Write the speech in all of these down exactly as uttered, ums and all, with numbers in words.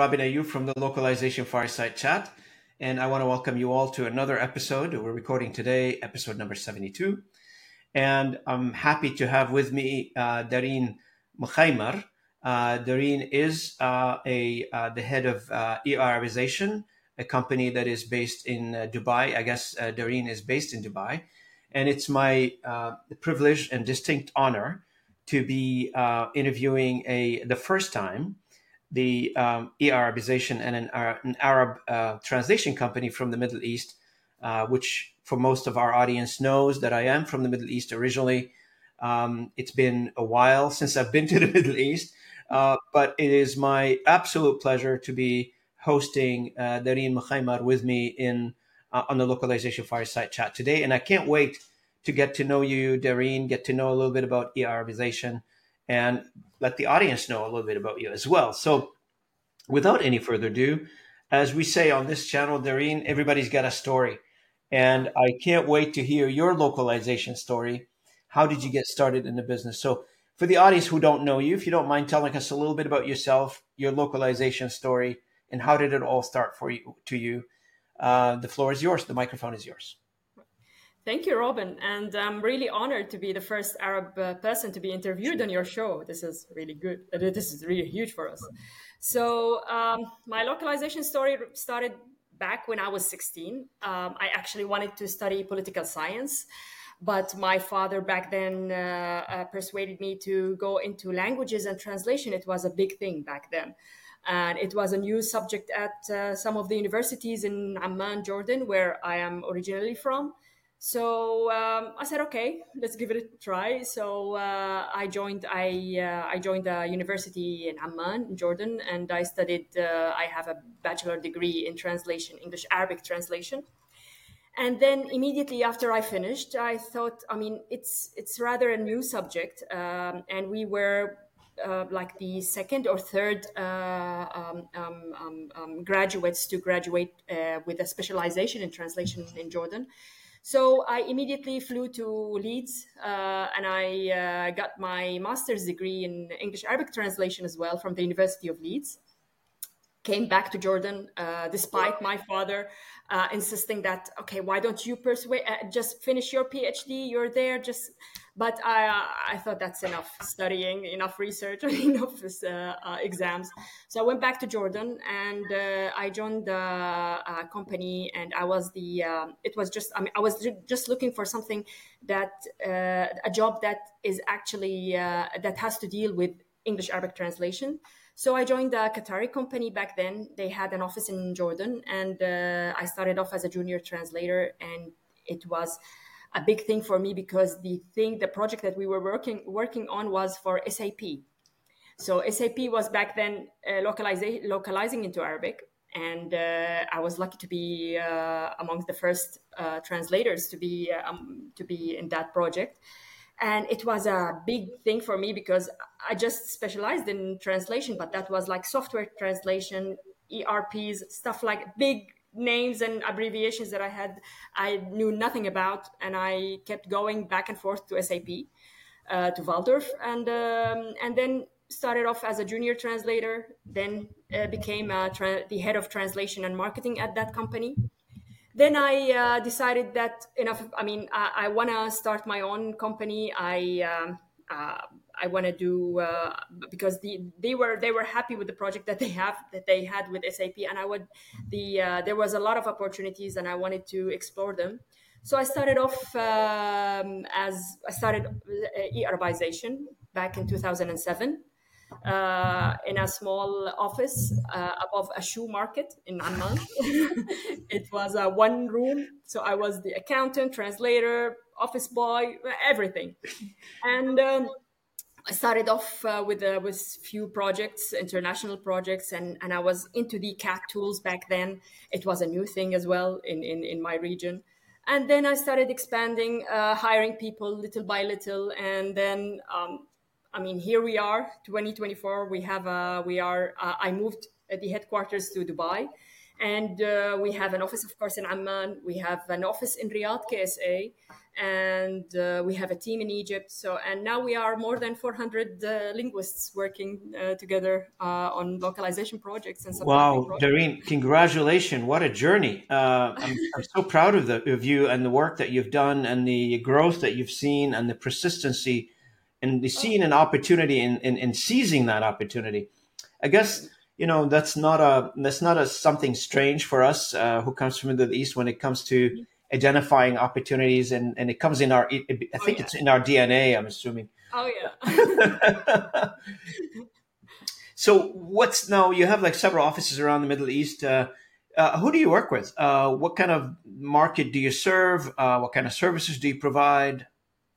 Robin Ayub from the Localization Fireside Chat, and I want to welcome you all to another episode. We're recording today, episode number seventy-two, and I'm happy to have with me uh, Dareen Mukhaymar. Uh, Dareen is uh, a uh, the head of uh, e-Arabization, a company that is based in uh, Dubai. I guess uh, Dareen is based in Dubai, and it's my uh, privilege and distinct honor to be uh, interviewing a the first time the um, e-Arabization and an, uh, an Arab uh, translation company from the Middle East, uh, which for most of our audience knows that I am from the Middle East originally. Um, it's been a while since I've been to the Middle East, uh, but it is my absolute pleasure to be hosting uh, Dareen Mukhaymar with me in uh, on the Localization Fireside Chat today. And I can't wait to get to know you, Dareen, get to know a little bit about e-Arabization, and let the audience know a little bit about you as well. So without any further ado, as we say on this channel, Dareen, everybody's got a story. And I can't wait to hear your localization story. How did you get started in the business? So for the audience who don't know you, if you don't mind telling us a little bit about yourself, your localization story, and how did it all start for you to you? Uh, the floor is yours. The microphone is yours. Thank you, Robin. And I'm really honored to be the first Arab uh, person to be interviewed on your show. This is really good. Uh, This is really huge for us. So um, my localization story started back when I was sixteen. Um, I actually wanted to study political science, but my father back then uh, uh, persuaded me to go into languages and translation. It was a big thing back then. And it was a new subject at uh, some of the universities in Amman, Jordan, where I am originally from. So um, I said, okay, let's give it a try. So uh, I joined. I uh, I joined a university in Amman, in Jordan, and I studied. Uh, I have a bachelor degree in translation, English Arabic translation. And then immediately after I finished, I thought, I mean, it's it's rather a new subject, um, and we were uh, like the second or third uh, um, um, um, um, graduates to graduate uh, with a specialization in translation in Jordan. So I immediately flew to Leeds uh, and I uh, got my master's degree in English Arabic translation as well from the University of Leeds. Came back to Jordan uh, despite my father uh, insisting that, okay, why don't you persuade, uh, just finish your PhD, you're there, just, but I, uh, I thought that's enough studying, enough research, enough uh, uh, exams. So I went back to Jordan and uh, I joined the uh, company and I was the, um, it was just, I mean, I was ju- just looking for something that, uh, a job that is actually, uh, that has to deal with English Arabic translation. So I joined a Qatari company back then. They had an office in Jordan, and uh, I started off as a junior translator. And it was a big thing for me because the thing, the project that we were working working on was for S A P. So S A P was back then uh, localizing localizing into Arabic, and uh, I was lucky to be uh, amongst the first uh, translators to be uh, um, to be in that project. And it was a big thing for me because I just specialized in translation, but that was like software translation, E R Ps, stuff like big names and abbreviations that I had, I knew nothing about. And I kept going back and forth to S A P, uh, to Waldorf, and, um, and then started off as a junior translator, then uh, became a tra- the head of translation and marketing at that company. Then I uh, decided that enough. I mean, I, I want to start my own company. I um, uh, I want to do uh, because the, they were they were happy with the project that they have that they had with S A P, and I would the uh, there was a lot of opportunities, and I wanted to explore them. So I started off um, as I started uh, e-Arabization back in two thousand seven. Uh, in a small office uh, above a shoe market in Amman. It was a one room. So I was the accountant, translator, office boy, everything. And um, I started off uh, with uh, with few projects, international projects, and, and I was into the C A T tools back then. It was a new thing as well in, in, in my region. And then I started expanding, uh, hiring people little by little, and then um, I mean, here we are, twenty twenty-four. We have, uh, we are. Uh, I moved at the headquarters to Dubai, And uh, we have an office, of course, in Amman. We have an office in Riyadh, K S A, and uh, we have a team in Egypt. So, and now we are more than four hundred uh, linguists working uh, together uh, on localization projects and subtitling Wow, projects. Darine, congratulations. What a journey. Uh, I'm, I'm so proud of, the, of you and the work that you've done and the growth that you've seen and the persistency and the seeing an opportunity and in, in, in seizing that opportunity. I guess, you know, that's not a, that's not a something strange for us uh, who comes from the Middle East when it comes to identifying opportunities, and, and it comes in our, it, I think oh, yeah. it's in our D N A, I'm assuming. Oh, yeah. So what's now, you have like several offices around the Middle East. Uh, uh, who do you work with? Uh, what kind of market do you serve? Uh, what kind of services do you provide?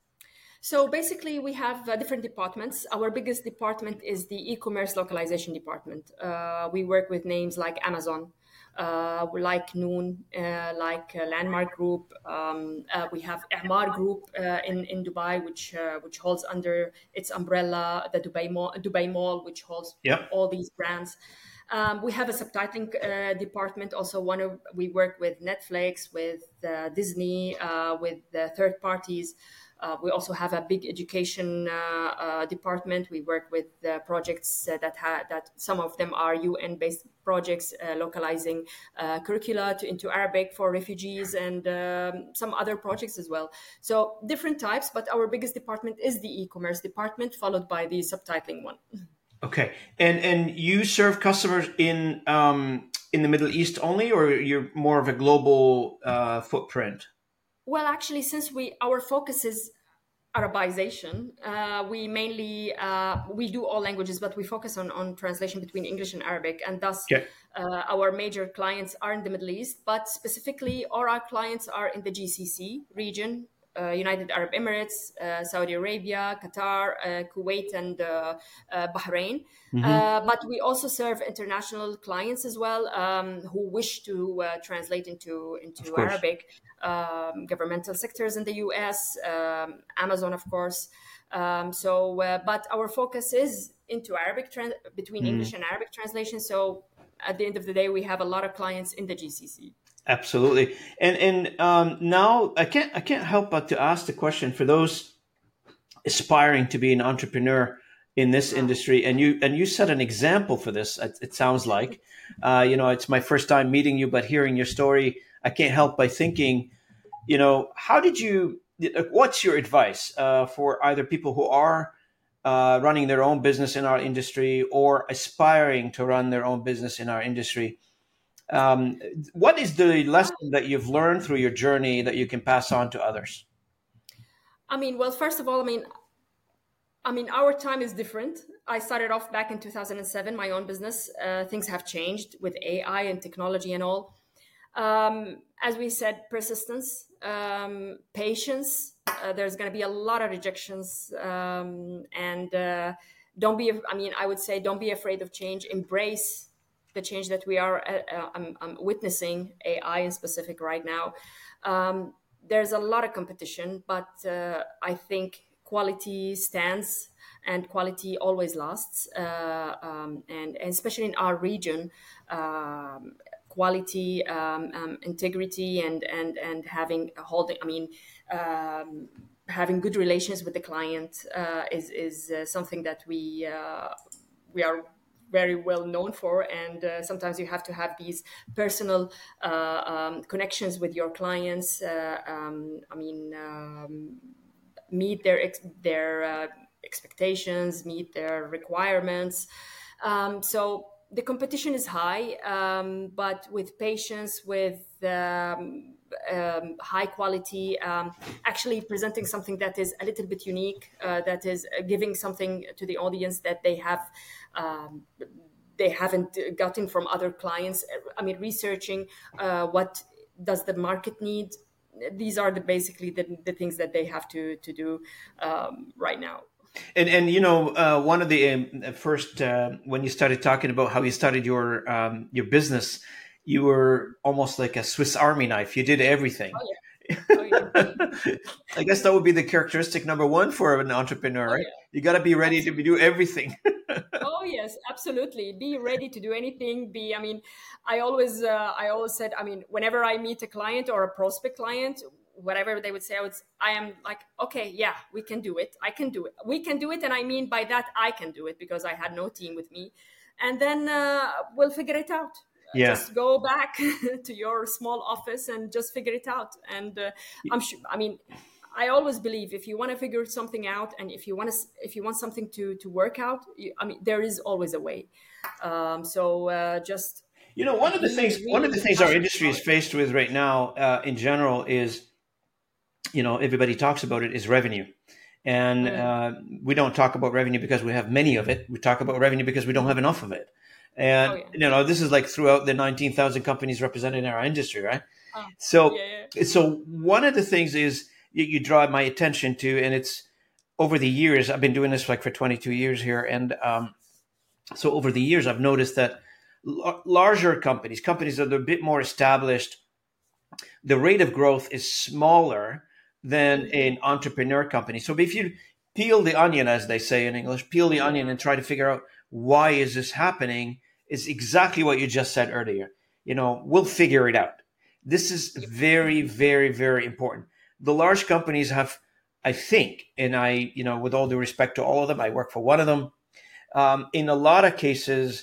So basically we have uh, different departments. Our biggest department is the e-commerce localization department. Uh, we work with names like Amazon, uh, like Noon, uh, like uh, Landmark Group. Um, uh, we have Emaar Group uh, in, in Dubai, which uh, which holds under its umbrella the Dubai Mall, Dubai Mall, which holds yep. all these brands. Um, we have a subtitling uh, department. Also, one of we work with Netflix, with uh, Disney, uh, with uh, third parties. Uh, we also have a big education uh, uh, department. We work with uh, projects uh, that ha- that some of them are U N-based projects, uh, localizing uh, curricula to, into Arabic for refugees, and um, some other projects as well. So different types, but our biggest department is the e-commerce department, followed by the subtitling one. Okay, and and you serve customers in um, in the Middle East only, or you're more of a global uh, footprint? Well, actually, since we our focus is Arabization, uh, we mainly uh, we do all languages, but we focus on, on translation between English and Arabic, and thus okay. uh, our major clients are in the Middle East. But specifically, all our clients are in the G C C region. Uh, United Arab Emirates, uh, Saudi Arabia, Qatar, uh, Kuwait, and uh, uh, Bahrain. Mm-hmm. Uh, but we also serve international clients as well, um, who wish to uh, translate into, into Arabic, um, governmental sectors in the U S, um, Amazon, of course. Um, so, uh, but our focus is into Arabic, trans- between mm-hmm. English and Arabic translation. So at the end of the day, we have a lot of clients in the G C C. Absolutely, and and um, now I can't I can't help but to ask the question for those aspiring to be an entrepreneur in this industry, and you and you set an example for this. It, it sounds like, uh, you know, it's my first time meeting you, but hearing your story, I can't help by thinking, you know, how did you? What's your advice uh, for either people who are uh, running their own business in our industry or aspiring to run their own business in our industry? Um, what is the lesson that you've learned through your journey that you can pass on to others? I mean, well, first of all, I mean, I mean, our time is different. I started off back in two thousand seven, my own business. Uh, things have changed with A I and technology and all. Um, as we said, persistence, um, patience. Uh, there's going to be a lot of rejections, um, and uh, don't be. I mean, I would say, don't be afraid of change. Embrace the change that we are uh, I'm, I'm witnessing, A I in specific right now. Um, there's a lot of competition, but uh, I think quality stands and quality always lasts. Uh, um, and, and especially in our region, um, quality, um, um, integrity, and, and, and having a holding, I mean, um, having good relations with the client uh, is, is uh, something that we, uh, we are very well known for, and uh, sometimes you have to have these personal uh, um, connections with your clients. Uh, um, I mean, um, meet their ex- their uh, expectations, meet their requirements. Um, so the competition is high, um, but with patience, with um, um, high quality, um, actually presenting something that is a little bit unique, uh, that is giving something to the audience that they have. Um, they haven't gotten from other clients. I mean, researching uh, what does the market need. These are the basically the, the things that they have to to do um, right now. And and you know, uh, one of the um, first uh, when you started talking about how you started your um, your business, you were almost like a Swiss Army knife. You did everything. Oh, yeah. Oh, yeah. I guess that would be the characteristic number one for an entrepreneur, right? Oh, yeah. You got to be ready Absolutely. to do everything. Oh yes, yes, absolutely. Be ready to do anything. Be, I mean, I always, uh, I always said, I mean, whenever I meet a client or a prospect client, whatever they would say, I would, I am like, okay, yeah, we can do it. I can do it. We can do it. And I mean by that, I can do it because I had no team with me. And then uh, we'll figure it out. Yeah. Just go back to your small office and just figure it out. And uh, I'm sure, I mean, I always believe if you want to figure something out and if you want to, if you want something to, to work out, you, I mean, there is always a way. Um, so uh, just, You know, one of the things, really one of the things our industry is faced with right now, uh, in general, is, you know, everybody talks about it, is revenue. And uh, we don't talk about revenue because we have many of it. We talk about revenue because we don't have enough of it. And, Oh, yeah. you know, this is like throughout the nineteen thousand companies represented in our industry, right? Oh, So, yeah, yeah. so one of the things is you, you draw my attention to, and it's over the years, I've been doing this like for twenty-two years here. And um, so over the years, I've noticed that l- larger companies, companies that are a bit more established, the rate of growth is smaller than an entrepreneur company. So if you peel the onion, as they say in English, peel the onion and try to figure out why is this happening, is exactly what you just said earlier. You know, we'll figure it out. This is very, very, very important. The large companies have, I think, and I, you know, with all due respect to all of them, I work for one of them. Um, in a lot of cases,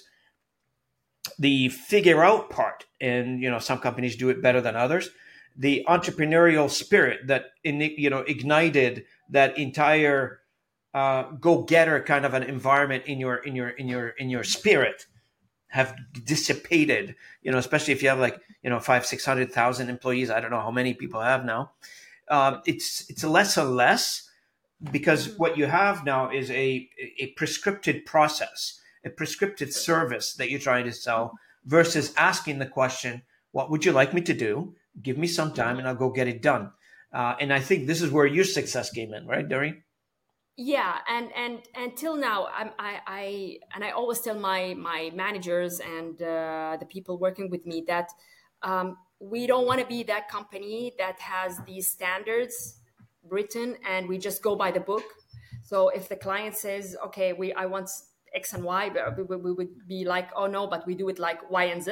the figure out part, and, you know, some companies do it better than others. The entrepreneurial spirit that, you know, ignited that entire uh, go-getter kind of an environment in your in your in your in your spirit have dissipated. You know, especially if you have like, you know, five six hundred thousand employees. I don't know how many people have now. Um, it's it's less and less, because what you have now is a a prescripted process, a prescripted service that you're trying to sell, versus asking the question, "What would you like me to do? Give me some time, and I'll go get it done." Uh, and I think this is where your success came in, right, Doreen? Yeah, and and until now, I'm, I I and I always tell my my managers and uh, the people working with me that um, we don't want to be that company that has these standards written and we just go by the book. So if the client says, "Okay, we I want X and Y," we, we, we would be like, "Oh no, but we do it like Y and Z."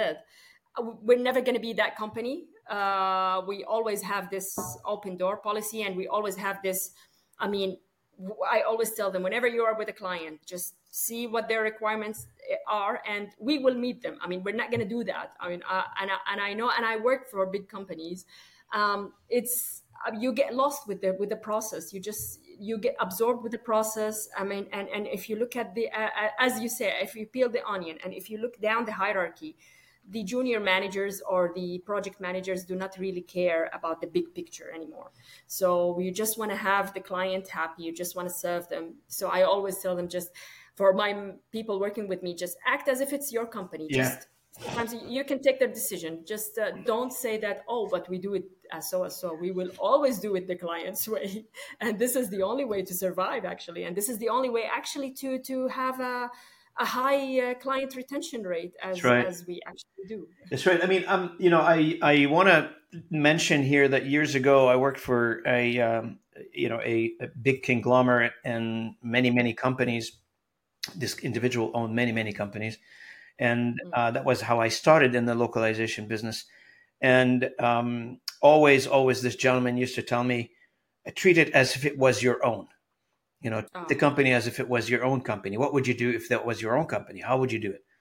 We're never going to be that company. Uh, we always have this open door policy, and we always have this. I mean. I always tell them, whenever you are with a client, just see what their requirements are and we will meet them. I mean, we're not going to do that. I mean, uh, and, I, and I know, and I work for big companies. Um, it's, you get lost with the, with the process. You just, you get absorbed with the process. I mean, and, and if you look at the, uh, as you say, if you peel the onion and if you look down the hierarchy, the junior managers or the project managers do not really care about the big picture anymore. So you just want to have the client happy. You just want to serve them. So I always tell them, just for my people working with me, just act as if it's your company. Yeah. Just sometimes you can take their decision. Just uh, don't say that, oh, but we do it as so and so. We will always do it the client's way. And this is the only way to survive, actually. And this is the only way actually to, to have a, a high uh, client retention rate, as right. as we actually do. That's right. I mean, um, you know, I I want to mention here that years ago I worked for a um, you know a, a big conglomerate and many many companies. This individual owned many many companies, and uh, that was how I started in the localization business. And um, always always this gentleman used to tell me, treat it as if it was your own. You know, Oh. the company as if it was your own company. What would you do if that was your own company? How would you do it?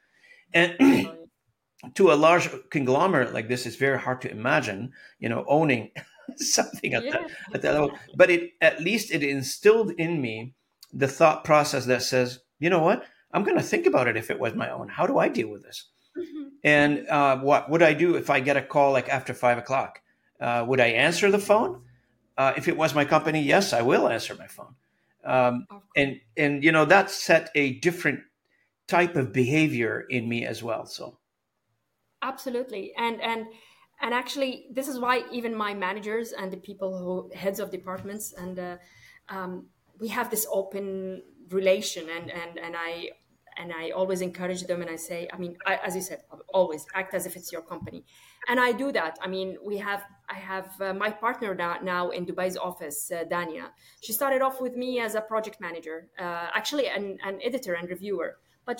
And to a large conglomerate like this, it's very hard to imagine, you know, owning something at, Yeah. that, at that level. But it at least it instilled in me the thought process that says, you know what, I'm going to think about it if it was my own. How do I deal with this? And uh, what would I do if I get a call like after five o'clock? Uh, would I answer the phone? Uh, if it was my company, yes, I will answer my phone. Um, and, and, you know, that set a different type of behavior in me as well. So. Absolutely. And, and, and actually, this is why even my managers and the people who heads of departments, and uh, um, we have this open relation, and, and, and I, and I always encourage them. And I say, I mean, I, as you said, always act as if it's your company. And I do that. I mean, we have, I have uh, my partner now, now in Dubai's office, uh, Dania. She started off with me as a project manager, uh, actually an, an editor and reviewer, but she's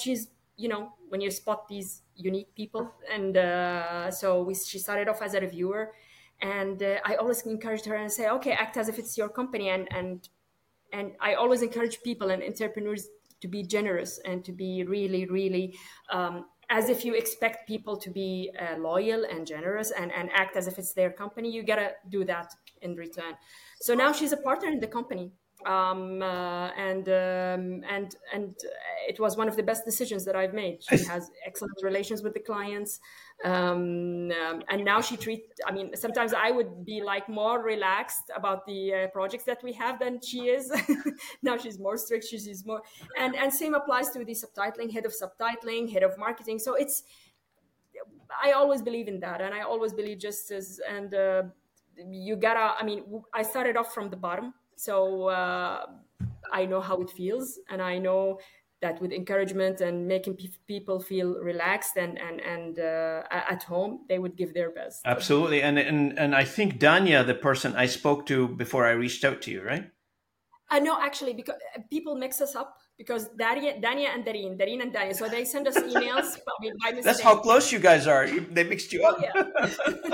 you know, when you spot these unique people. And uh, so we, she started off as a reviewer, and uh, I always encouraged her and say, okay, act as if it's your company. And and and I always encourage people and entrepreneurs to be generous and to be really, really, um, as if you expect people to be uh, loyal and generous and, and act as if it's their company. You gotta do that in return. So now she's a partner in the company. Um, uh, and um, and and it was one of the best decisions that I've made. She has excellent relations with the clients, um, um, and now she treats. I mean, sometimes I would be like more relaxed about the uh, projects that we have than she is. Now she's more strict. She's more, and and same applies to the subtitling, head of subtitling, head of marketing. So it's. I always believe in that, and I always believe just as and uh, you gotta. I mean, I started off from the bottom. So uh, I know how it feels, and I know that with encouragement and making pe- people feel relaxed and and and uh, at home, they would give their best. Absolutely, and and and I think Danya, the person I spoke to before I reached out to you, right? Uh, no, actually, because people mix us up because Daria, Danya and Dareen, Dareen and Danya. So they send us emails by, by mistake. That's how close you guys are. They mixed you Oh, up. yeah.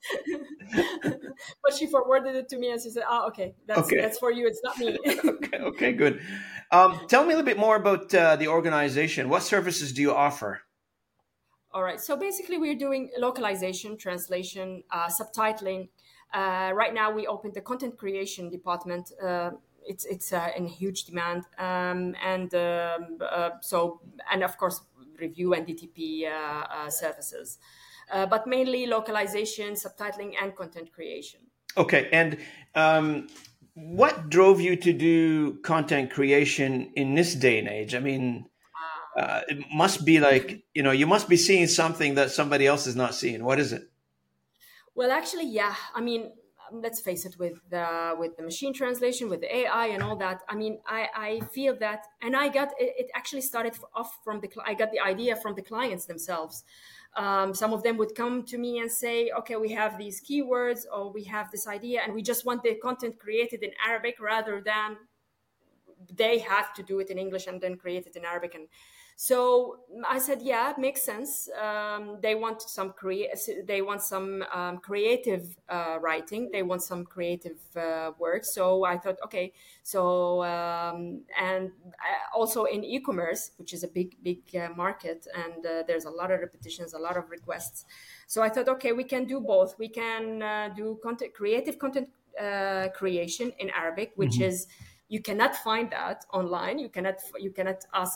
But she forwarded it to me and she said, "Ah, okay, that's Okay. that's for you. It's not me." okay, okay, good. Um, tell me a little bit more about uh, the organization. What services do you offer? All right. So basically, we're doing localization, translation, uh, subtitling. Uh, right now, we opened the content creation department. Uh, it's it's uh, in huge demand, um, and um, uh, so and of course, review and D T P uh, uh, services, uh, but mainly localization, subtitling, and content creation. Okay, and um, what drove you to do content creation in this day and age? I mean, uh, it must be like, you know, you must be seeing something that somebody else is not seeing. What is it? Well, actually, yeah. I mean, um, let's face it, with uh, with the machine translation, with the A I and all that. I mean, I, I feel that, and I got it, it actually started off from the. I got the idea from the clients themselves. Um, some of them would come to me and say, "Okay, we have these keywords, or we have this idea, and we just want the content created in Arabic rather than they have to do it in English and then create it in Arabic." And so I said, yeah, it makes sense. Um, they want some crea- they want some um, creative uh, writing. They want some creative uh, work. So I thought, okay. So um, and also in e-commerce, which is a big, big uh, market, and uh, there's a lot of repetitions, a lot of requests. So I thought, okay, we can do both. We can uh, do content, creative content uh, creation in Arabic, which mm-hmm. is you cannot find that online. You cannot you cannot ask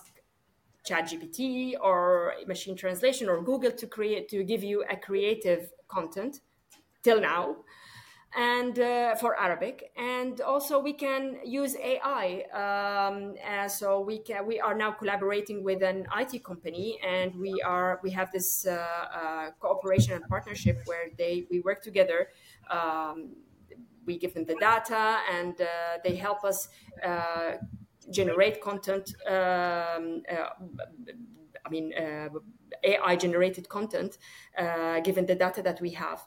ChatGPT or machine translation or Google to create to give you a creative content till now, and uh, for Arabic. And also we can use A I. Um, uh, so we can we are now collaborating with an I T company, and we are we have this uh, uh, cooperation and partnership where they we work together. Um, we give them the data, and uh, they help us uh, generate content. Um, uh, I mean, uh, A I generated content, uh, given the data that we have.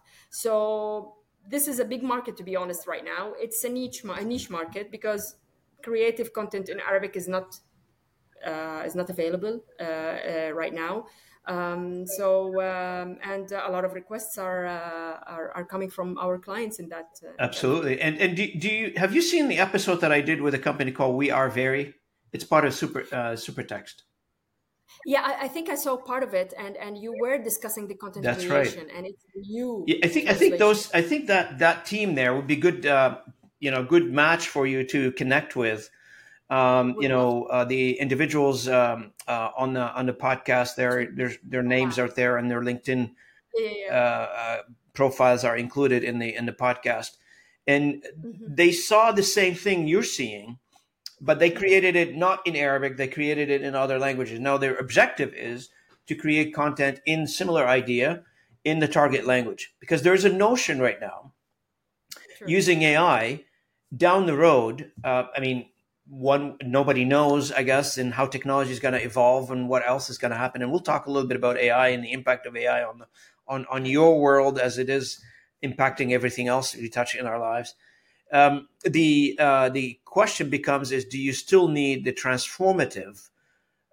So this is a big market, to be honest. Right now, it's a niche, a niche market because creative content in Arabic is not uh, is not available uh, uh, right now. Um, so um, and a lot of requests are, uh, are are coming from our clients in that. Uh, Absolutely. that and and do, do you have you seen the episode that I did with a company called We Are Very? It's part of Super uh, Supertext. Yeah, I, I think I saw part of it, and and you were discussing the content That's creation, right. and it's you. Yeah, I think I think those I think that that team there would be good. Uh, you know, good match for you to connect with. Um, you know, uh, the individuals um, uh, on the on the podcast, their their their names out there and their LinkedIn yeah, yeah. Uh, uh, profiles are included in the in the podcast, and mm-hmm. they saw the same thing you're seeing, but they created it not in Arabic. They created it in other languages. Now their objective is to create content in similar idea in the target language, because there's a notion right now sure. using A I down the road. Uh, I mean. One, nobody knows, I guess, and how technology is going to evolve and what else is going to happen. And we'll talk a little bit about A I and the impact of A I on the, on, on your world as it is impacting everything else we touch in our lives. Um, the uh, the question becomes: is do you still need the transformative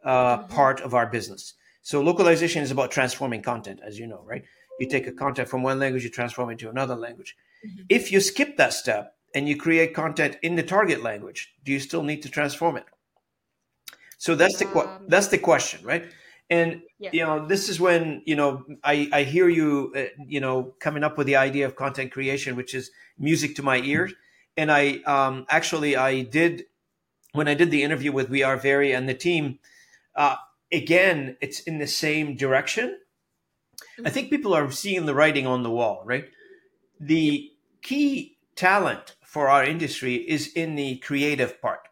uh, Mm-hmm. part of our business. So localization is about transforming content, as you know, right? You take a content from one language, you transform it to another language. Mm-hmm. If you skip that step and you create content in the target language, do you still need to transform it? So that's the Um, that's the question, right? And yeah. you know, this is when you know I I hear you uh, you know coming up with the idea of content creation, which is music to my ears. And I um, actually I did when I did the interview with We Are Very and the team. Uh, again, it's in the same direction. I Mm-hmm. think people are seeing the writing on the wall, right? Yep. The key talent for our industry is in the creative part.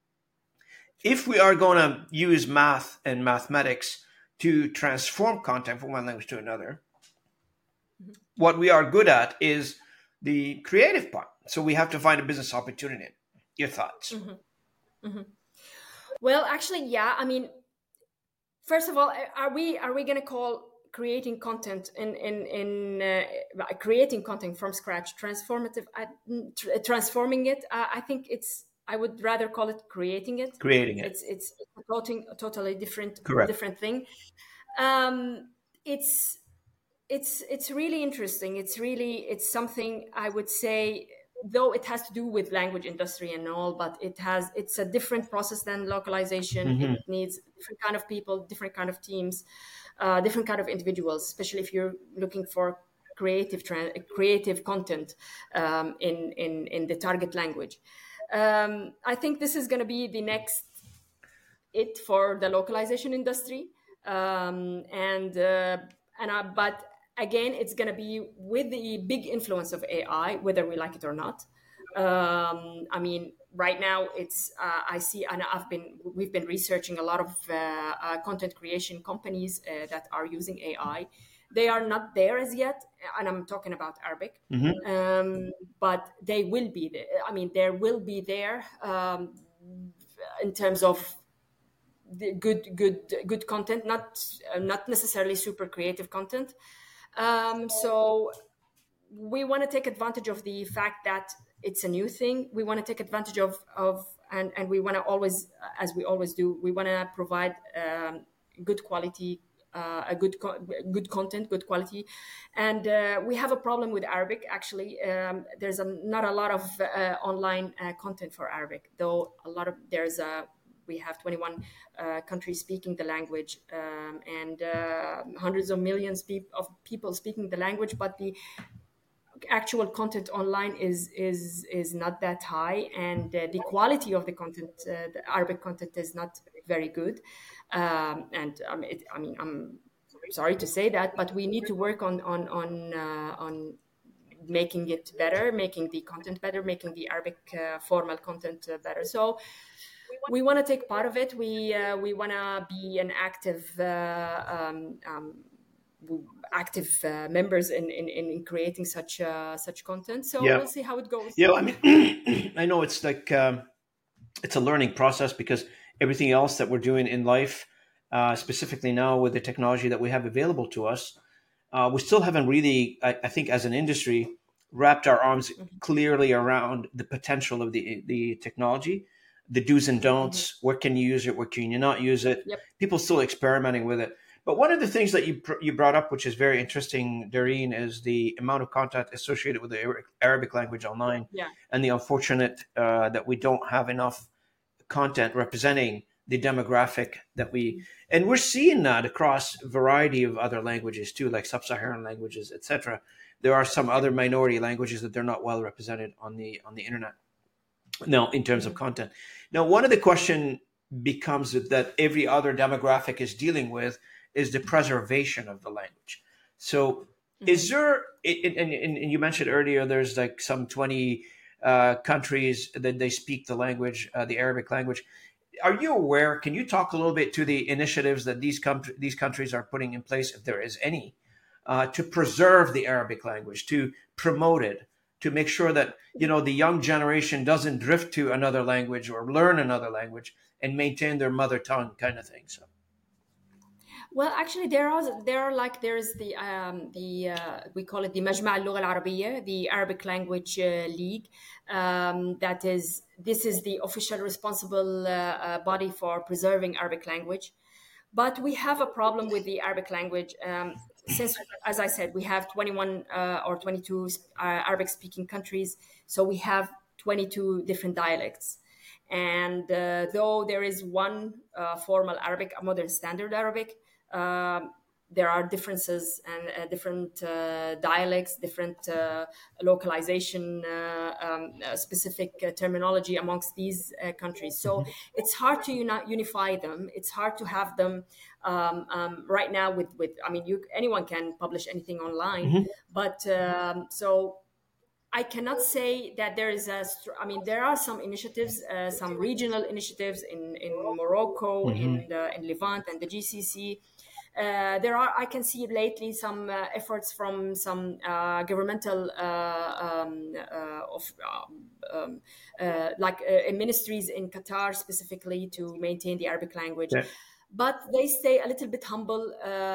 If we are going to use math and mathematics to transform content from one language to another, Mm-hmm. what we are good at is the creative part. So we have to find a business opportunity. Your thoughts? Mm-hmm. Mm-hmm. Well, actually, yeah. I mean, first of all, are we are we going to call creating content in in in uh, creating content from scratch transformative? Uh, tr- transforming it, uh, I think it's. I would rather call it creating it. Creating it. It's it's a totally, a totally different Correct. different thing. Um, it's it's it's really interesting. It's really it's something I would say, though it has to do with language industry and all, but it has it's a different process than localization. It Mm-hmm. needs different kind of people, different kind of teams, uh, different kind of individuals, especially if you're looking for creative tra- creative content um, in in in the target language. Um, I think this is going to be the next it for the localization industry, um, and uh, and uh, but again, it's going to be with the big influence of A I, whether we like it or not. Um, I mean, right now it's uh, I see, and I've been we've been researching a lot of uh, uh, content creation companies uh, that are using A I. They are not there as yet, and I'm talking about Arabic. Mm-hmm. Um, but they will be there. I mean, there will be there um, in terms of the good good good content, not uh, not necessarily super creative content. Um, so we want to take advantage of the fact that it's a new thing. We want to take advantage of of and and we want to always, as we always do, we want to provide um, good quality, uh, a good co- good content, good quality. And uh, we have a problem with Arabic. Actually, um, there's a, not a lot of uh, online uh, content for Arabic, though a lot of there's a we have twenty-one uh, countries speaking the language, um, and uh, hundreds of millions pe- of people speaking the language, but the actual content online is is is not that high, and uh, the quality of the content, uh, the Arabic content, is not very good. Um, and um, it, I mean, I'm sorry to say that, but we need to work on on on uh, on making it better, making the content better, making the Arabic uh, formal content uh, better. So we want to take part of it. We uh, we want to be an active uh, um, um, active uh, members in, in in creating such uh, such content. So Yeah. we'll see how it goes. Yeah. I mean, I know it's like um, it's a learning process because everything else that we're doing in life, uh, specifically now with the technology that we have available to us, uh, we still haven't really, I, I think, as an industry, wrapped our arms Mhm. clearly around the potential of the the technology, the do's and Mhm. don'ts. Where can you use it? Where can you not use it? Yep. People still experimenting with it. But one of the things that you pr- you brought up, which is very interesting, Doreen, is the amount of content associated with the Arabic Arabic language online, Yeah. and the unfortunate uh, that we don't have enough content representing the demographic that we and we're seeing that across a variety of other languages too, like sub-Saharan languages, etc. There are some other Yep. minority languages that they're not well represented on the on the internet now in terms of Mhm. content. Now one of the question becomes that every other demographic is dealing with is the preservation of the language. So is Mhm. there and, and, and you mentioned earlier there's like some twenty uh, countries that they speak the language, uh, the Arabic language. Are you aware? Can you talk a little bit to the initiatives that these com- these countries are putting in place, if there is any, uh, to preserve the Arabic language, to promote it, to make sure that you know the young generation doesn't drift to another language or learn another language and maintain their mother tongue, kind of thing. So, Well, actually, there are there are like there's the um, the uh, we call it the Majma' al-Lugha al-Arabiyya, the Arabic Language uh, League, um, that is this is the official responsible uh, uh, body for preserving Arabic language. But we have a problem with the Arabic language. Um, since, as I said, we have twenty-one uh, or twenty-two uh, Arabic-speaking countries, so we have twenty-two different dialects. And uh, though there is one uh, formal Arabic, a modern standard Arabic, um, there are differences and uh, different uh, dialects, different uh, localization, uh, um, uh, specific uh, terminology amongst these uh, countries. So it's hard to uni- unify them. It's hard to have them um, um, right now with, with, I mean, you, anyone can publish anything online, mm-hmm. but um, so I cannot say that there is a, I mean, there are some initiatives, uh, some regional initiatives in, in Morocco, mm-hmm. in, the, in Levant and the G C C. Uh, there are, I can see lately some uh, efforts from some uh, governmental, uh, um, uh, of, um, uh, like uh, ministries in Qatar specifically to maintain the Arabic language. Yeah. But they stay a little bit humble.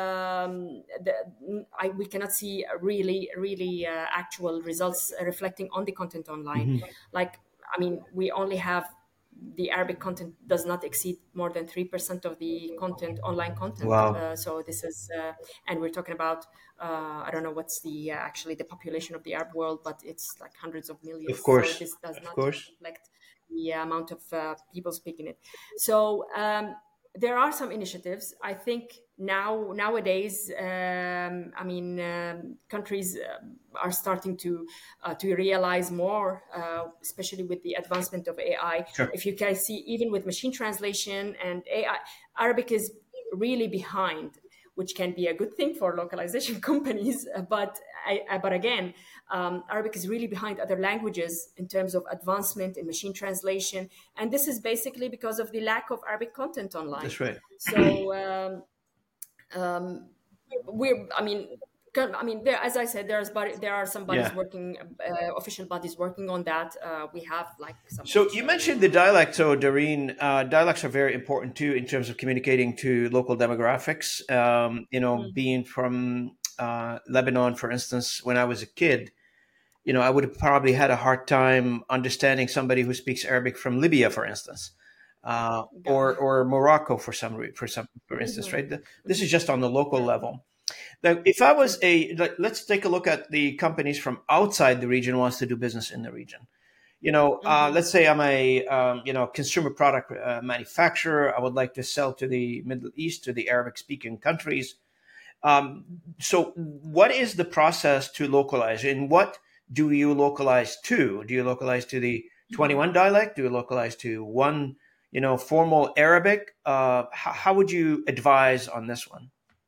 Um, the, I, we cannot see really, really uh, actual results reflecting on the content online. Mm-hmm. Like, I mean, we only have the Arabic content does not exceed more than three percent of the content, online content. Wow. Uh, so this is, uh, and we're talking about, uh, I don't know what's the, uh, actually the population of the Arab world, but it's like hundreds of millions. Of course. So this does of not course. reflect the amount of uh, people speaking it. So um, there are some initiatives. I think now, nowadays, um, I mean, um, countries uh, are starting to uh, to realize more, uh, especially with the advancement of A I. Sure. If you can see, even with machine translation and A I, Arabic is really behind, which can be a good thing for localization companies. But I, but again, um, Arabic is really behind other languages in terms of advancement in machine translation, and this is basically because of the lack of Arabic content online. That's right. So. Um, Um, we're, I mean, I mean, there, as I said, there's body, there are some bodies Yeah. working, uh, official bodies working on that. Uh, we have like some. So you mentioned the dialect. So Darine, uh, dialects are very important too in terms of communicating to local demographics. Um, you know, mm-hmm. being from uh, Lebanon, for instance, when I was a kid, you know, I would have probably had a hard time understanding somebody who speaks Arabic from Libya, for instance. Uh, or or Morocco for some for some for instance, mm-hmm. right? The, this is just on the local level. Now, if I was a like, let's take a look at the companies from outside the region who wants to do business in the region. You know, mm-hmm. uh, let's say I'm a um, you know consumer product uh, manufacturer. I would like to sell to the Middle East, to the Arabic speaking countries. Um, so, what is the process to localize? And what do you localize to? Do you localize to the twenty-one dialect? Do you localize to one? You know, formal Arabic. Uh, how, how would you advise on this one?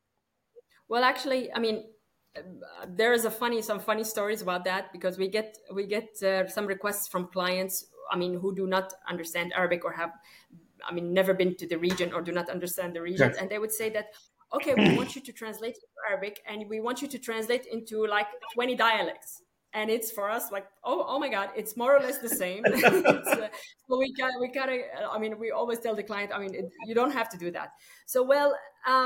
Well, actually, I mean, there is a funny, some funny stories about that because we get we get uh, some requests from clients. I mean, who do not understand Arabic or have, I mean, never been to the region or do not understand the region, Sure. and they would say that, okay, we want you to translate into Arabic, and we want you to translate into like twenty dialects. And it's for us like, oh, oh my God, it's more or less the same. it's, uh, so we got, we gotta. I mean, we always tell the client, I mean, it, you don't have to do that. So, well, um,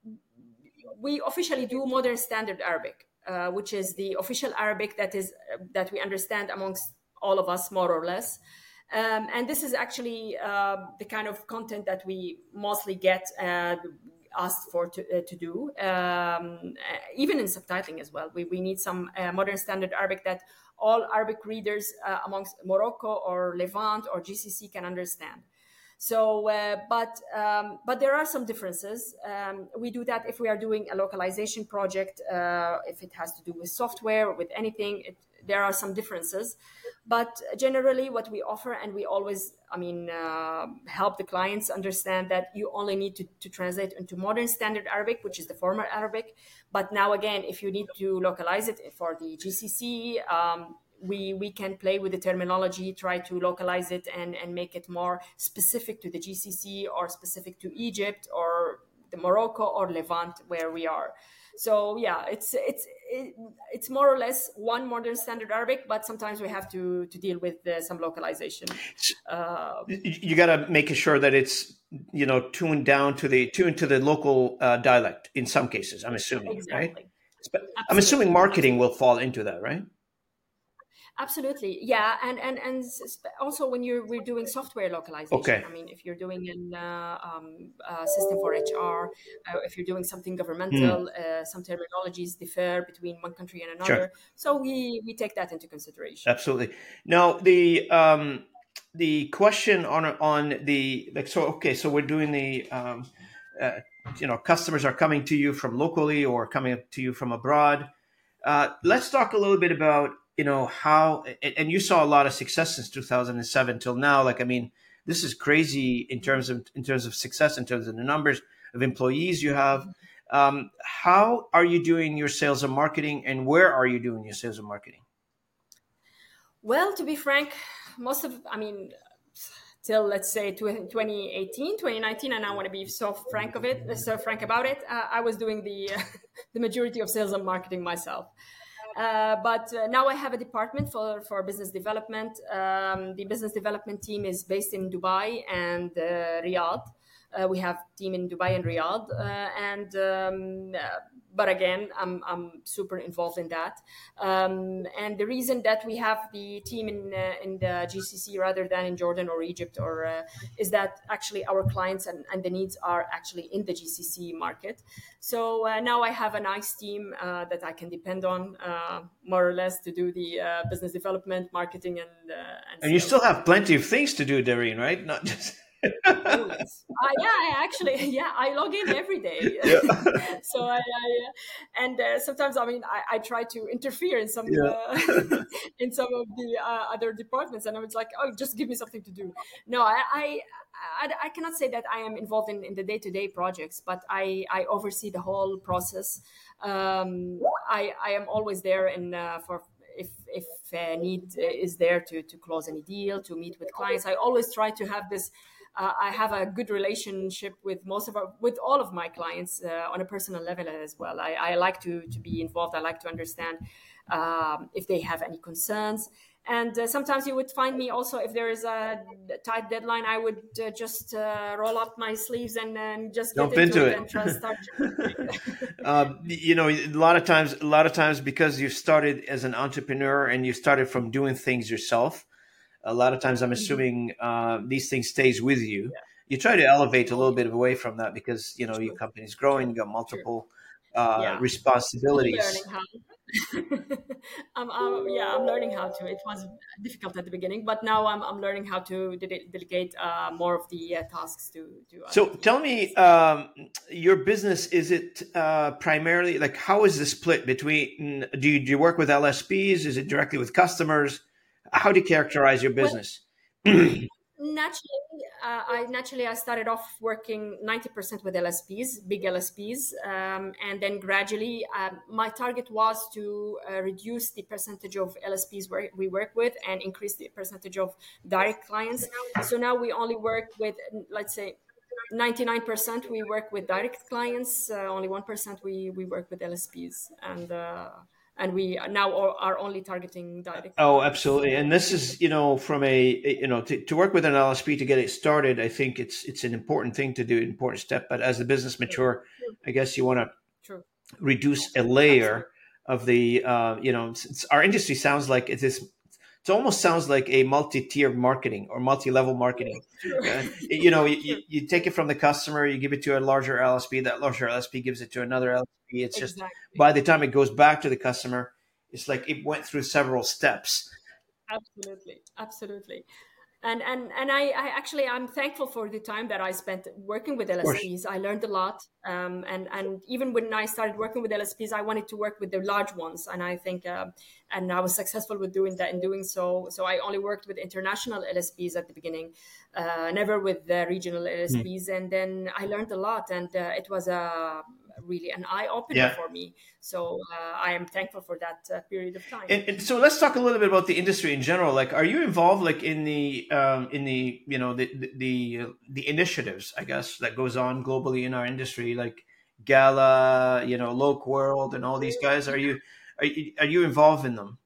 we officially do modern standard Arabic, uh, which is the official Arabic that is uh, that we understand amongst all of us, more or less. Um, and this is actually uh, the kind of content that we mostly get. Uh, asked for to, uh, to do, um, even in subtitling as well. We, we need some uh, modern standard Arabic that all Arabic readers uh, amongst Morocco or Levant or G C C can understand. So, uh, but um, but there are some differences. Um, we do that if we are doing a localization project, uh, if it has to do with software, with anything, it, there are some differences. But generally what we offer, and we always, I mean, uh, help the clients understand that you only need to, to translate into modern standard Arabic, which is the former Arabic. But now again, if you need to localize it for the G C C, um, we we can play with the terminology, try to localize it and, and make it more specific to the G C C or specific to Egypt or the Morocco or Levant where we are. So yeah, it's it's it, it's more or less one modern standard Arabic, but sometimes we have to to deal with uh, some localization. Uh, you got to make sure that it's you know tuned down to the tuned to the local uh, dialect in some cases. I'm assuming, exactly. right? But I'm assuming marketing will fall into that, right? Absolutely, yeah, and and and also when you're we're doing software localization. Okay. I mean, if you're doing an uh, um, uh, system for H R, uh, if you're doing something Hmm. governmental, uh, some terminologies differ between one country and Sure. another. So we we take that into consideration. Absolutely. Now the um, the question on on the like so okay so we're doing the um, uh, you know customers are coming to you from locally or coming to you from abroad. Uh, let's talk a little bit about you know how and and you saw a lot of success since two thousand seven till now. Like I mean, this is crazy in terms of in terms of success, in terms of the numbers of employees you have. Um, how are you doing your sales and marketing, and where are you doing your sales and marketing? Well, to be frank, most of, I mean, till let's say twenty eighteen, twenty nineteen, and I want to be so frank of it, so frank about it. Uh, I was doing the the majority of sales and marketing myself. Uh, but uh, now I have a department for, for business development. Um, the business development team is based in Dubai and uh, Riyadh. Uh, we have team in Dubai and Riyadh, uh, and um, uh, but again, I'm I'm super involved in that. Um, and the reason that we have the team in uh, in the G C C rather than in Jordan or Egypt or uh, is that actually our clients and, and the needs are actually in the G C C market. So uh, now I have a nice team uh, that I can depend on, uh, more or less, to do the uh, business development, marketing, and uh, and And you still sales. have plenty of things to do, Dareen, right? Not just. Oh yes, uh, yeah. I actually, yeah, I log in every day. Yeah. So I, I and uh, sometimes, I mean, I, I try to interfere in some Yeah. uh, in some of the uh, other departments, and I was like, oh, just give me something to do. No, I I, I, I cannot say that I am involved in, in the day to day projects, but I I oversee the whole process. Um, I I am always there in uh, for if if uh, need is there to to close any deal, to meet with clients. I always try to have this. Uh, I have a good relationship with most of our, with all of my clients uh, on a personal level as well. I, I like to to be involved. I like to understand um, if they have any concerns. And uh, sometimes you would find me also, if there is a tight deadline, I would uh, just uh, roll up my sleeves and, and just get Jump into into it it. and try start. um, you know, a lot of times, a lot of times, because you started as an entrepreneur and you started from doing things yourself. A lot of times, I'm Mhm. assuming uh, these things stays with you. You try to elevate a Oh little yeah, bit away from that because you know your true, company's growing. true, You got true. multiple uh, Yeah, still learning responsibilities. how. I'm, I'm, yeah, I'm learning how to. It was difficult at the beginning, but now I'm, I'm learning how to de- delegate uh, more of the uh, tasks to, to other So tell people. me, um, your business, is it uh, primarily like how is the split between, do you, do you work with L S Ps? Is it directly with customers? How do you characterize your Well, business? Okay. naturally, uh, I naturally I started off working ninety percent with L S Ps, big L S Ps, um, and then gradually um, my target was to uh, reduce the percentage of L S Ps where we work with and increase the percentage of direct clients. So now we only work with, let's say, ninety-nine percent we work with direct clients, uh, only one percent we, we work with L S Ps, and uh, and we now are are only targeting direct Oh, clients. absolutely. And this is, you know, from a, you know, to, to work with an L S P to get it started, I think it's it's an important thing to do, an important step. But as the business True, mature, true, I guess you want to true. reduce a Absolutely. layer of the, uh, you know, it's, it's- our industry sounds like it is. It almost sounds like a multi-tier marketing or multi-level marketing. True. Uh, you know, you, True. you take it from the customer, you give it to a larger L S P. That larger L S P gives it to another L S P. It's just Exactly. by the time it goes back to the customer, it's like it went through several steps. Absolutely. Absolutely. And and and I, I actually I'm thankful for the time that I spent working with Of course. L S Ps. I learned a lot. Um, and and even when I started working with L S Ps, I wanted to work with the large ones, and I think um, and I was successful with doing that. In doing so, so I only worked with international L S Ps at the beginning, uh, never with the regional L S Ps. And then I learned a lot, and uh, it was a really an eye opener Yeah. for me. So uh, I am thankful for that uh, period of time. And, and so let's talk a little bit about the industry in general. Like, are you involved like in the um, in the you know the the the, uh, the initiatives, I guess, that goes on globally in our industry, like Gala, you know, Loke World, and all these guys? Are you are you, are you involved in them?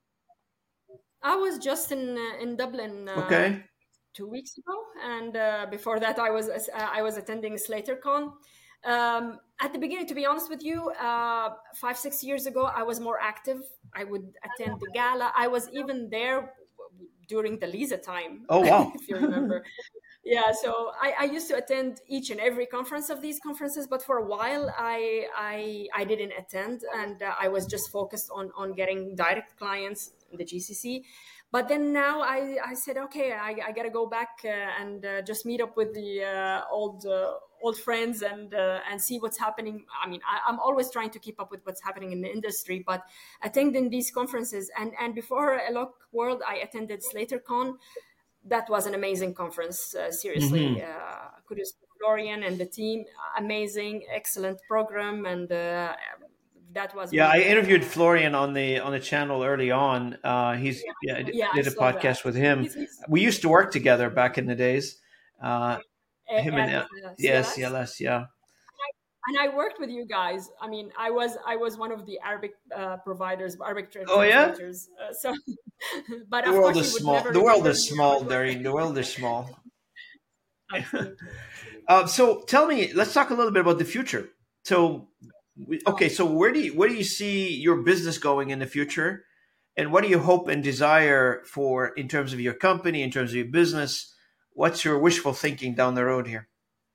I was just in uh, in Dublin uh, Okay. two weeks ago, and uh, before that, I was uh, I was attending SlaterCon. Um, at the beginning, to be honest with you, uh, five, six years ago, I was more active. I would attend the gala. I was even there during the Lisa time, Oh, wow. if you remember. Yeah, so I, I used to attend each and every conference of these conferences, but for a while I I, I didn't attend, and uh, I was just focused on on getting direct clients in the G C C. But then now I, I said, okay, I, I got to go back uh, and uh, just meet up with the uh, old uh, old friends and uh, and see what's happening. I mean, I, I'm always trying to keep up with what's happening in the industry, but attending these conferences and and before Eloque World, I attended SlaterCon. That was an amazing conference. Uh, seriously, Mm-hmm. uh, kudos to Florian and the team. Amazing, excellent program, and uh, that was Yeah, I really a, interviewed a Florian on the on the channel early on. Uh, he's yeah, I yeah. I did a saw that. podcast with him. He's, he's We used to work together back in the days. Uh, him and at uh, uh, yes, C L S. C L S, yeah. And I worked with you guys. I mean, I was I was one of the Arabic uh, providers, Arabic tra- Oh yeah. translators. Uh, so, but The of world course, you is would small. never The world remember is me. small, Darine. The world is small. Absolutely. Uh, so tell me, let's talk a little bit about the future. So, we- Oh, okay, so where do you where do you see your business going in the future, and what do you hope and desire for in terms of your company, in terms of your business? What's your wishful thinking down the road here?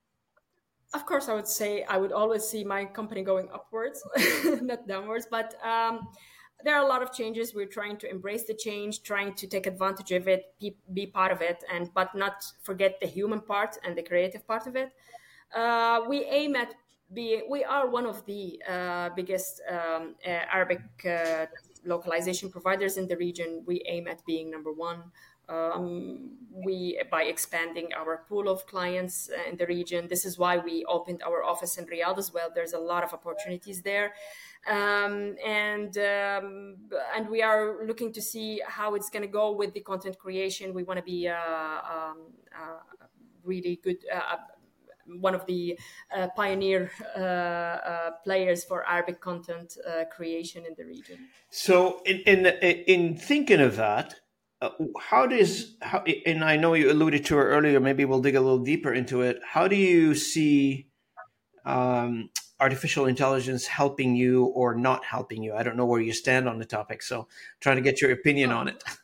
of course, I would say I would always see my company going upwards, not downwards. But um, there are a lot of changes. We're trying to embrace the change, trying to take advantage of it, be, be part of it, and but not forget the human part and the creative part of it. Uh, we aim at being. We are one of the uh, biggest um, uh, Arabic uh, localization providers in the region. We aim at being number one. Um, we by expanding our pool of clients uh, in the region. This is why we opened our office in Riyadh as well. There's a lot of opportunities there, um, and um, and we are looking to see how it's going to go with the content creation. We want to be uh, um, uh, really good. Uh, one of the uh, pioneer uh, uh, players for Arabic content uh, creation in the region. So, in in in thinking of that, uh, how does how? And I know you alluded to it earlier. Maybe we'll dig a little deeper into it. How do you see um, artificial intelligence helping you or not helping you? I don't know where you stand on the topic, so trying to get your opinion on Oh, it.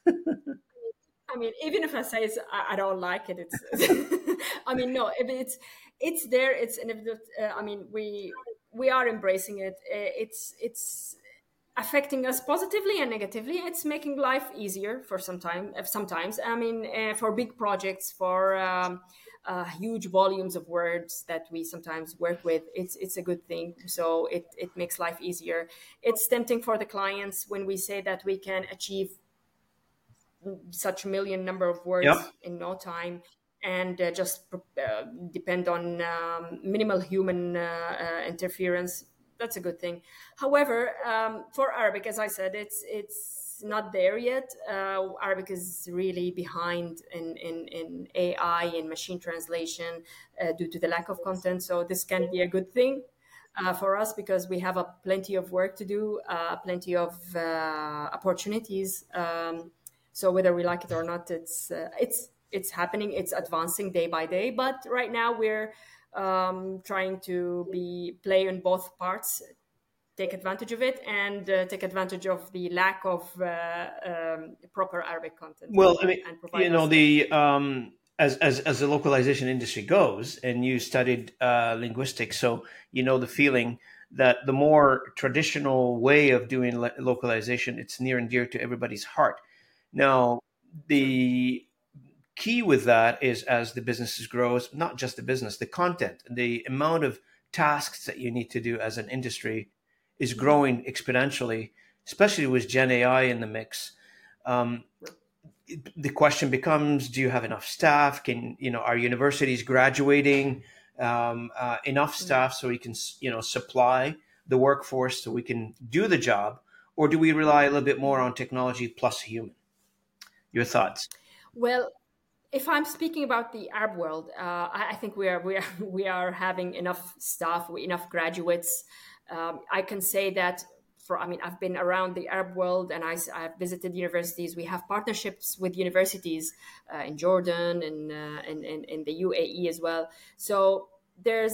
I mean, even if I say it's, I, I don't like it, it's. I mean, no, if it's it's there. It's inevitable. Uh, I mean, we we are embracing it. Uh, It's it's affecting us positively and negatively. It's making life easier for some time. uh, Sometimes, I mean, uh, for big projects, for um, uh, huge volumes of words that we sometimes work with, it's it's a good thing. So it it makes life easier. It's tempting for the clients when we say that we can achieve such a million number of Yep. words in no time and uh, just uh, depend on um, minimal human uh, uh, interference. That's a good thing. However, um, for Arabic, as I said, it's it's not there yet. Uh, Arabic is really behind in, in, in A I in machine translation uh, due to the lack of content. So this can be a good thing uh, for us because we have a plenty of work to do, uh, plenty of uh, opportunities. Um, so whether we like it or not, it's uh, it's it's happening. It's advancing day by day. But right now we're um, trying to be play on both parts, take advantage of it, and uh, take advantage of the lack of uh, um, proper Arabic content Well, I and, mean, and you provide know, us that. the um, as as as the localization industry goes, and you studied uh, linguistics, so you know the feeling that the more traditional way of doing lo- localization, it's near and dear to everybody's heart. Now, True. the key with that is as the businesses grows, not just the business, the content, the amount of tasks that you need to do as an industry is Mhm. growing exponentially, especially with Gen A I in the mix. Um, the question becomes: do you have enough staff? Can you know are universities graduating um, uh, enough Mhm. staff so we can you know supply the workforce so we can do the job, or do we rely a little bit more on technology plus human? Your thoughts? Well, if I'm speaking about the Arab world, uh, I, I think we are we are we are having enough staff, enough graduates. Um, I can say that for I mean I've been around the Arab world and I, have visited universities. We have partnerships with universities uh, in Jordan and uh, in, in in the U A E as well. So there's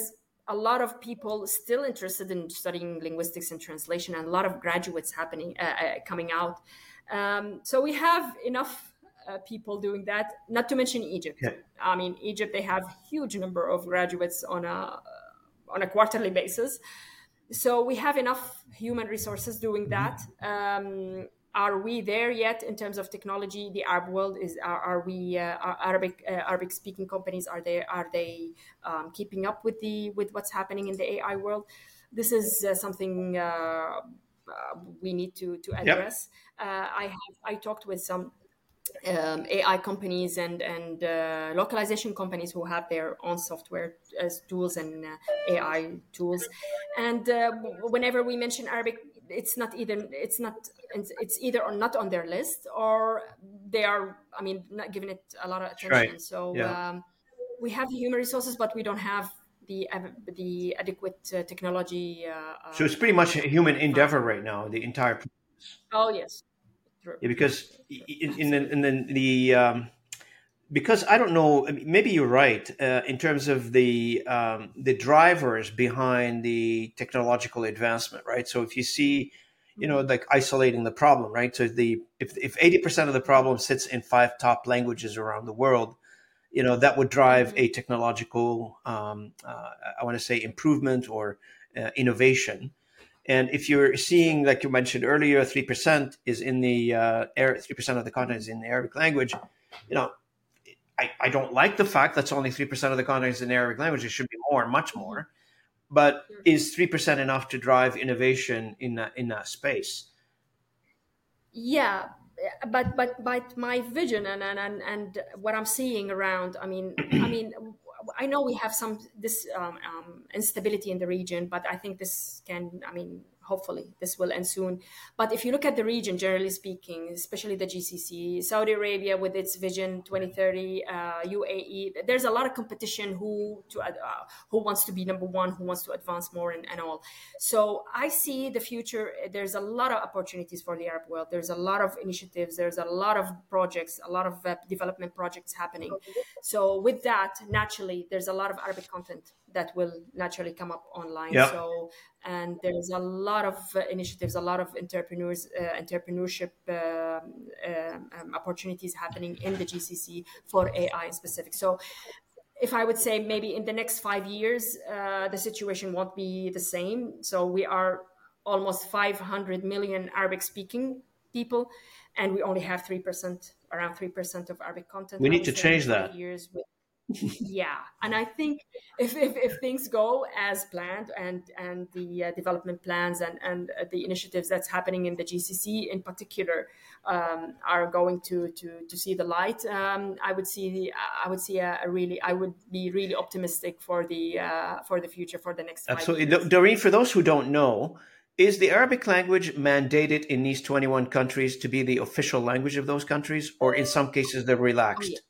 a lot of people still interested in studying linguistics and translation, and a lot of graduates happening uh, uh, coming out. Um, so we have enough uh, people doing that. Not to mention Egypt. Yeah. I mean, Egypt, they have huge number of graduates on a on a quarterly basis. So we have enough human resources doing that. Um, are we there yet in terms of technology? The Arab world is. Are, are we uh, are Arabic uh, Arabic speaking companies? Are they are they um, keeping up with the with what's happening in the A I world? This is uh, something uh, uh, we need to to address. Yep. Uh, I have I talked with some um, A I companies and and uh, localization companies who have their own software as tools and uh, A I tools, and uh, whenever we mention Arabic, it's not either it's not it's either or not on their list, or they are, I mean, not giving it a lot of attention. Right. So Yeah. um, we have the human resources, but we don't have the the adequate uh, technology. Uh, So it's pretty much a human endeavor right now, the entire process. Oh yes. True. Yeah, because in, in the, in the, the um, because I don't know, maybe you're right uh, in terms of the um, the drivers behind the technological advancement, right? So if you see, you know, like isolating the problem, right? So the if if eighty percent of the problem sits in five top languages around the world, you know, that would drive a technological, um, uh, I want to say, improvement or uh, innovation. And if you're seeing, like you mentioned earlier, three percent is in the uh, three percent of the content is in the Arabic language, you know, I, I don't like the fact that's only three percent of the content is in the Arabic language. It should be more, much more. But is three percent enough to drive innovation in that, in that space? Yeah, but but but my vision and and and what I'm seeing around, I mean, I mean, I know we have some this um, um, instability in the region, but I think this can, I mean, hopefully this will end soon. But if you look at the region, generally speaking, especially the G C C, Saudi Arabia with its Vision twenty thirty, uh, U A E, there's a lot of competition who to uh, who wants to be number one, who wants to advance more, and, and all. So I see the future. There's a lot of opportunities for the Arab world. There's a lot of initiatives. There's a lot of projects, a lot of uh, development projects happening. So with that, naturally, there's a lot of Arabic content that will naturally come up online. Yep. So, and there's a lot of uh, initiatives, a lot of entrepreneurs, uh, entrepreneurship uh, um, opportunities happening in the G C C for A I in specific. So if I would say maybe in the next five years, uh, the situation won't be the same. So we are almost five hundred million Arabic speaking people, and we only have three percent, around three percent of Arabic content. We need to change that. Years with yeah, and I think if, if, if things go as planned, and and the uh, development plans and and uh, the initiatives that's happening in the G C C in particular um, are going to to to see the light, um, I would see the I would see a, a really I would be really optimistic for the uh, for the future, for the next five Absolutely. years. Doreen, for those who don't know, is the Arabic language mandated in these twenty-one countries to be the official language of those countries, or in some cases they're relaxed? Oh, yeah.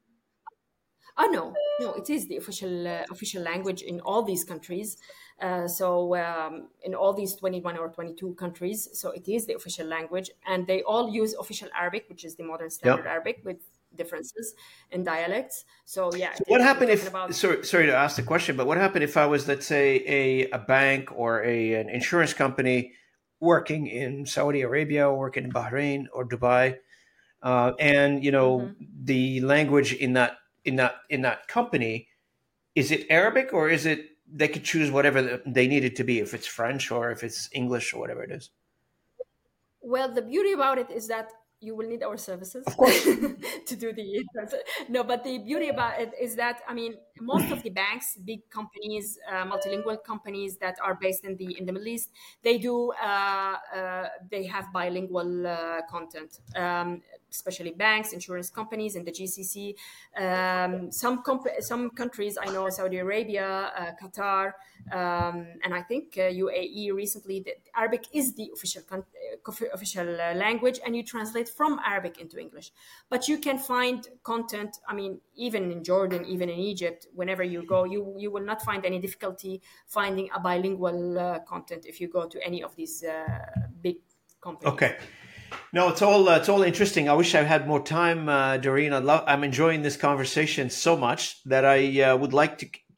Oh no, no! It is the official uh, official language in all these countries. Uh, so um, in all these twenty-one or twenty-two countries, so it is the official language, and they all use official Arabic, which is the modern standard Yep. Arabic with differences in dialects. So yeah. So what happened if? About- sorry, sorry to ask the question, but what happened if I was, let's say, a, a bank or a an insurance company working in Saudi Arabia, or working in Bahrain or Dubai, uh, and you know mm-hmm. the language in that. in that in that company, is it Arabic, or is it they could choose whatever they need it to be, if it's French or if it's English or whatever it is? Well, the beauty about it is that you will need our services, of course, to do the no. But the beauty about it is that, I mean, most of the banks, big companies, uh, multilingual companies that are based in the in the Middle East, they do uh, uh, they have bilingual uh, content. Um, especially banks, insurance companies in the G C C. Um, some comp- some countries, I know Saudi Arabia, uh, Qatar, um, and I think uh, U A E recently, the Arabic is the official con- official uh, language, and you translate from Arabic into English. But you can find content, I mean, even in Jordan, even in Egypt, whenever you go, you, you will not find any difficulty finding a bilingual uh, content if you go to any of these uh, big companies. Okay. No, it's all uh, it's all interesting. I wish I had more time, uh, Doreen. I love, I'm enjoying this conversation so much that I uh, would like to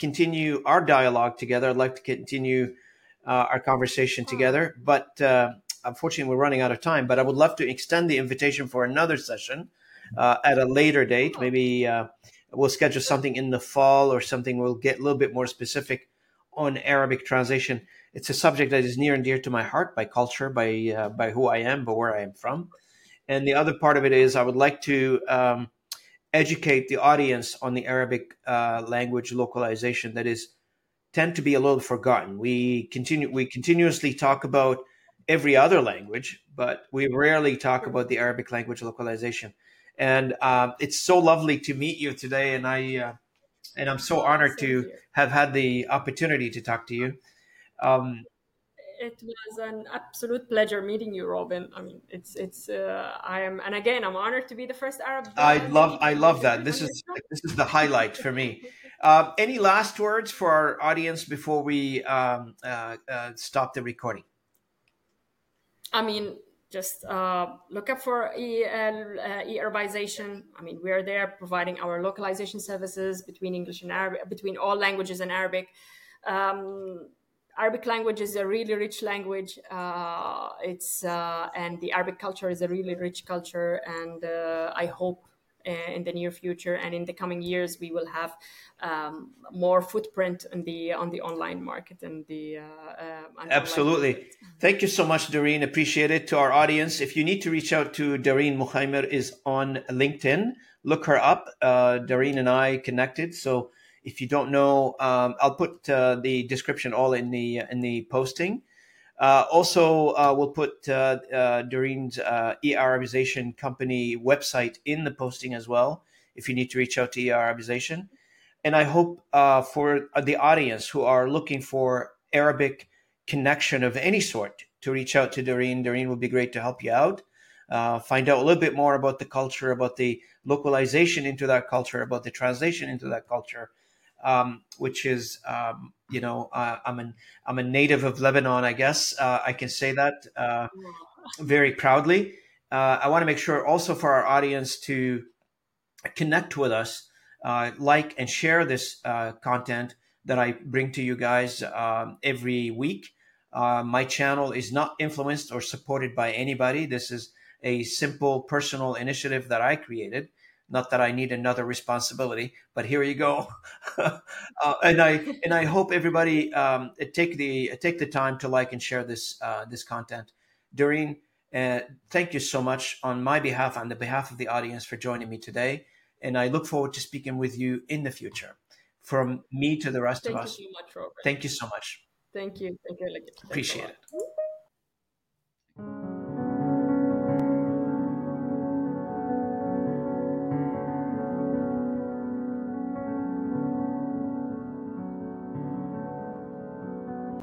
continue our dialogue together. I'd like to continue uh, our conversation together, but uh, unfortunately, we're running out of time. But I would love to extend the invitation for another session uh, at a later date. Maybe uh, we'll schedule something in the fall or something. We'll get a little bit more specific on Arabic translation. It's a subject that is near and dear to my heart by culture, by uh, by who I am, by where I am from. And the other part of it is I would like to um, educate the audience on the Arabic uh, language localization that is tend to be a little forgotten. We continue we continuously talk about every other language, but we rarely talk about the Arabic language localization. And um, it's so lovely to meet you today, and I uh, and I'm so honored Same to here. have had the opportunity to talk to you. Um, It was an absolute pleasure meeting you, Robin. I mean, it's it's. Uh, I am, and again, I'm honored to be the first Arab I uh, love lady to I be love that. interviewed This on your is show. this is the highlight for me. Uh, any last words for our audience before we um, uh, uh, stop the recording? I mean, just uh, look up for e, uh, uh, e-Arabization. I mean, we're there providing our localization services between English and Arabic, between all languages and Arabic. Um, Arabic language is a really rich language. Uh, it's uh, and the Arabic culture is a really rich culture, and uh, I hope uh, in the near future and in the coming years we will have um, more footprint in the on the online market and the uh, uh, and online Absolutely. movement. Thank you so much, Doreen. Appreciate it. To our audience, if you need to reach out to Doreen Mukhaimer is on LinkedIn. Look her up. Uh, Doreen and I connected. So if you don't know, um, I'll put uh, the description all in the in the posting. Uh, also, uh, we'll put uh, uh, Doreen's uh, e-Arabization company website in the posting as well. If you need to reach out to e-Arabization. And I hope uh, for the audience who are looking for Arabic connection of any sort to reach out to Doreen. Doreen will be great to help you out. Uh, find out a little bit more about the culture, about the localization into that culture, about the translation into that culture, um, which is, um, you know, uh, I'm an I'm a native of Lebanon, I guess uh, I can say that uh, very proudly. Uh, I want to make sure also for our audience to connect with us, uh, like and share this uh, content that I bring to you guys um, every week. Uh, my channel is not influenced or supported by anybody. This is a simple personal initiative that I created. Not that I need another responsibility, but here you go. uh, and I and I hope everybody um, take the take the time to like and share this uh, this content. Doreen, uh, thank you so much on my behalf, on the behalf of the audience, for joining me today. And I look forward to speaking with you in the future. From me to the rest of Thank you us, so much, Robert. thank you so much. Thank you. Thank you. Thank you. Appreciate it.